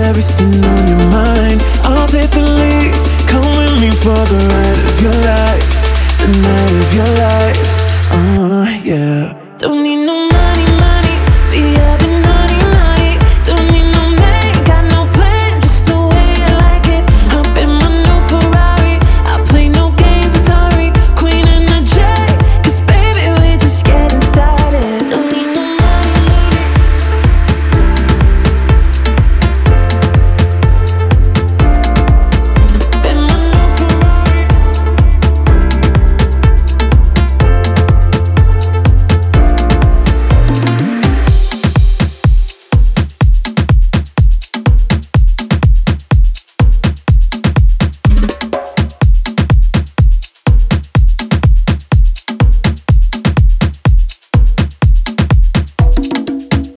everything on your mind. I'll take the lead, come with me for the ride of your life, the night of your life.